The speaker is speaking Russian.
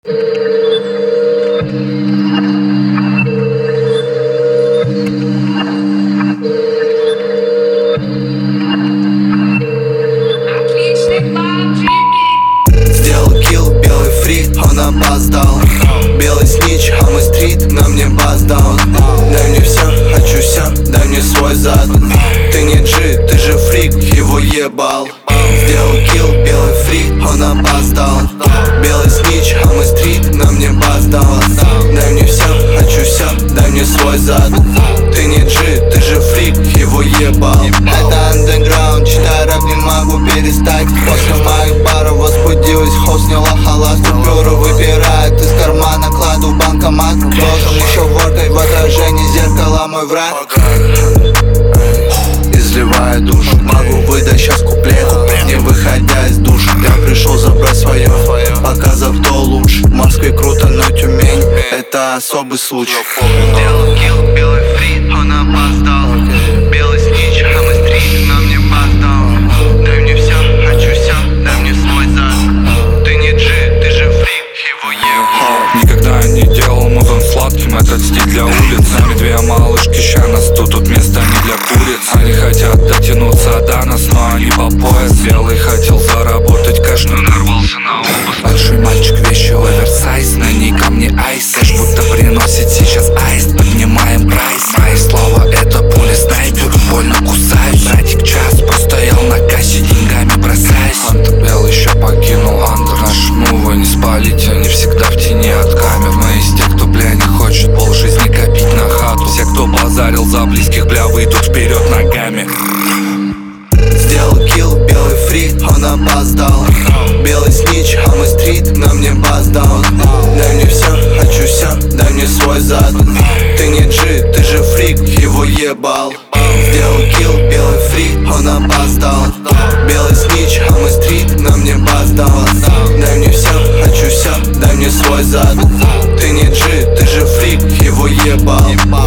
Сделал килл, белый фрик, он опоздал. Белый снич, а мой стрит, на мне бас даун. Дай мне все, хочу все, дай мне свой зад. Ты не G, ты же фрик, его ебал. Сделал килл, белый фрик, он опоздал. Белый снич, а мой стрит, на мне бас даун. Дай мне все, хочу все, дай мне свой зад. Ты не G, ты же фрик, его ебал. Это андеграунд, читай рэп, не могу перестать. После моих баров возбудилась, хост сняла халат. Купюру выпирает из кармана, кладу в банкомат. Должен еще воркать в отражении зеркала мой враг. Изливая душу, могу выдать сейчас куплет, не выходя из душа. Я пришел забрать свое, показав кто лучше. В Москве круто, но Тюмень — это особый случай. Делал килл, белый фрит, он опоздал. Белый снич, а мой стрит, на мне бас даун. Дай мне все, хочу все, дай мне свой зад. Ты не G, ты же фрик, его ебал. Никогда не делал музон сладким, этот стиль для улиц. Нами две малышки, ща нас тут место не для куриц. Они хотят дотянуться до нас, но они по пояс. Белый хотел заработать кэш, но нарвался на обувь. Большой мальчик, вещи оверсайз, на ней камни айс. Эш будто приносит сейчас аист, поднимаем прайс. Мои слова это пули снайпер, больно кусаюсь. Братик час постоял на кассе, деньгами бросаюсь. Антер белый еще покинул андер. Наши мувы не спалить, они всегда в тени от камер. Мы из тех, кто, бля, не хочет полжизни копить на хату. Все, кто базарил за близких, бля, выйдут вперед ногами. Сделал килл, белый фрик, он опоздал. Белый снич, а мой стрит, на мне бас даун. Дай мне все, хочу все, дай мне свой зад. Ты не G, ты же фрик, его ебал. Сделал килл, белый фрик, он опоздал. Белый снич, а мой стрит, на мне бас даун. Дай мне все, хочу все, дай мне свой зад. Ты не G, ты же фрик, его ебал.